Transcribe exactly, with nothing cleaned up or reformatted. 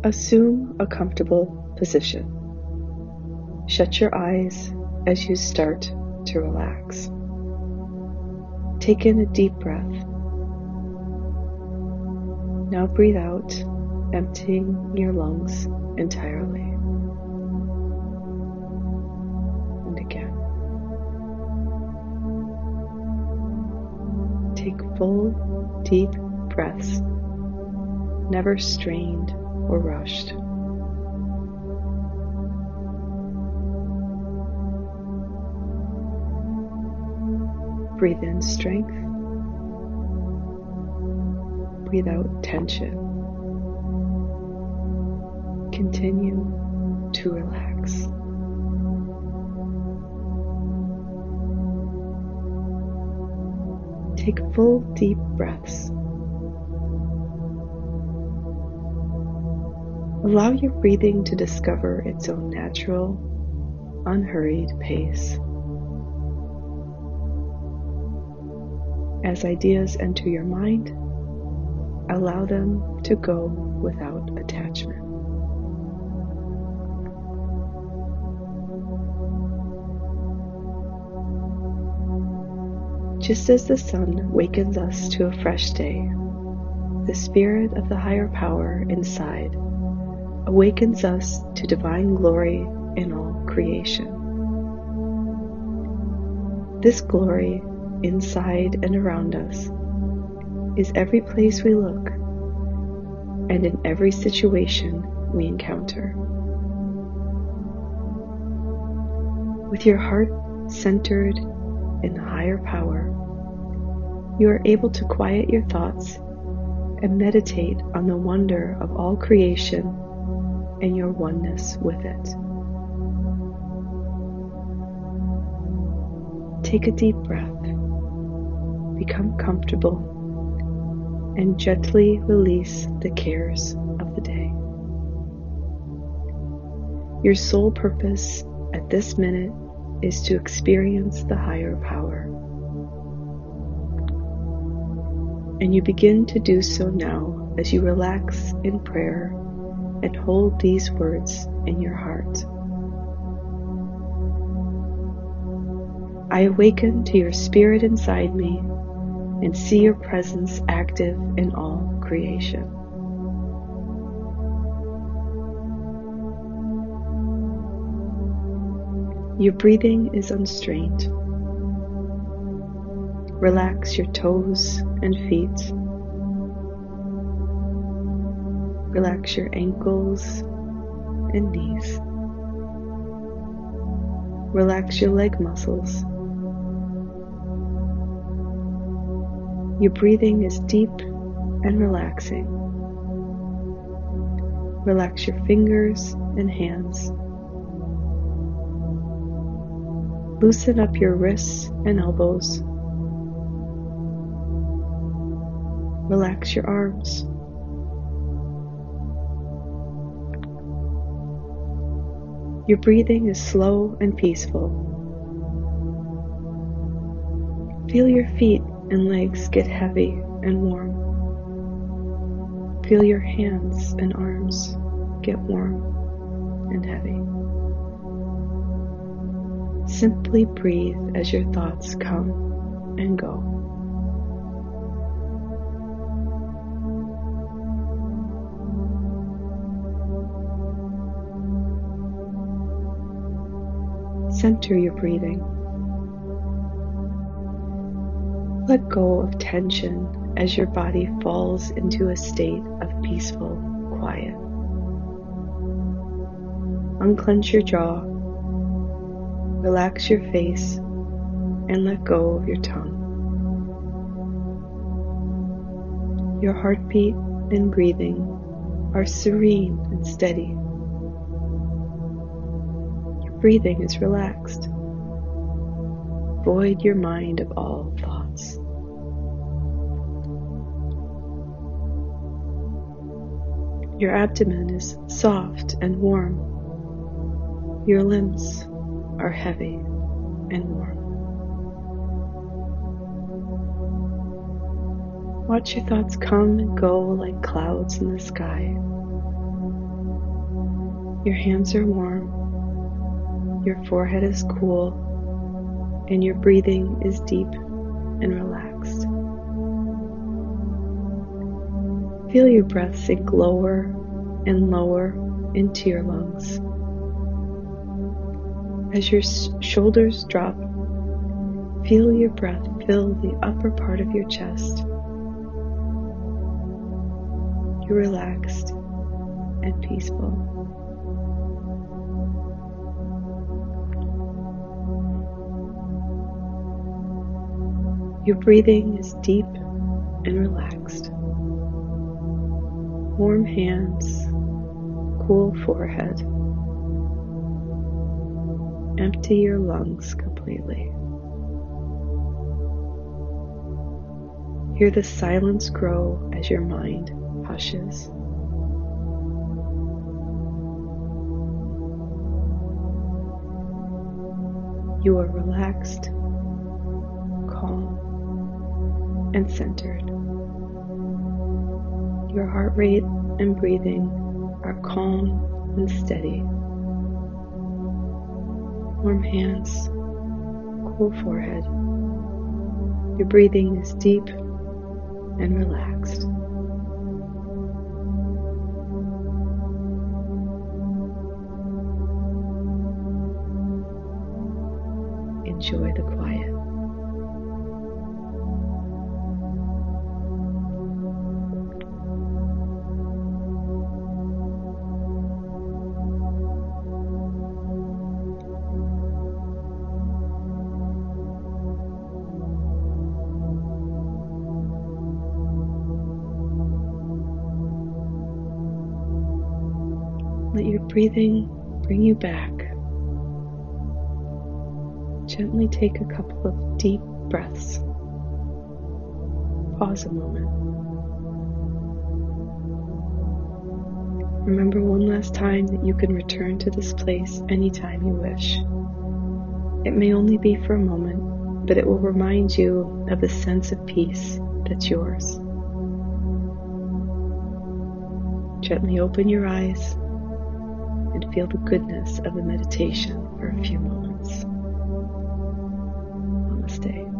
Assume a comfortable position. Shut your eyes as you start to relax. Take in a deep breath. Now breathe out, emptying your lungs entirely. And again. Take full, deep breaths, never strained or rushed. Breathe in strength. Breathe out tension. Continue to relax. Take full, deep breaths. Allow your breathing to discover its own natural, unhurried pace. As ideas enter your mind, allow them to go without attachment. Just as the sun wakens us to a fresh day, the spirit of the higher power inside awakens us to divine glory in all creation. This glory, inside and around us, is every place we look and in every situation we encounter. With your heart centered in the higher power, you are able to quiet your thoughts and meditate on the wonder of all creation and your oneness with it. Take a deep breath, become comfortable, and gently release the cares of the day. Your sole purpose at this minute is to experience the higher power. And you begin to do so now as you relax in prayer and hold these words in your heart. I awaken to your spirit inside me and see your presence active in all creation. Your breathing is unstrained. Relax your toes and feet. Relax your ankles and knees. Relax your leg muscles. Your breathing is deep and relaxing. Relax your fingers and hands. Loosen up your wrists and elbows. Relax your arms. Your breathing is slow and peaceful. Feel your feet and legs get heavy and warm. Feel your hands and arms get warm and heavy. Simply breathe as your thoughts come and go. Center your breathing. Let go of tension as your body falls into a state of peaceful quiet. Unclench your jaw, relax your face, and let go of your tongue. Your heartbeat and breathing are serene and steady. Breathing is relaxed. Void your mind of all thoughts. Your abdomen is soft and warm. Your limbs are heavy and warm. Watch your thoughts come and go like clouds in the sky. Your hands are warm, your forehead is cool, and your breathing is deep and relaxed. Feel your breath sink lower and lower into your lungs. As your shoulders drop, feel your breath fill the upper part of your chest. You're relaxed and peaceful. Your breathing is deep and relaxed. Warm hands, cool forehead. Empty your lungs completely. Hear the silence grow as your mind hushes. You are relaxed, calm, and centered. Your heart rate and breathing are calm and steady. Warm hands, cool forehead. Your breathing is deep and relaxed. Enjoy the quiet. Let your breathing bring you back. Gently take a couple of deep breaths. Pause a moment. Remember one last time that you can return to this place anytime you wish. It may only be for a moment, but it will remind you of the sense of peace that's yours. Gently open your eyes and feel the goodness of the meditation for a few moments. Namaste.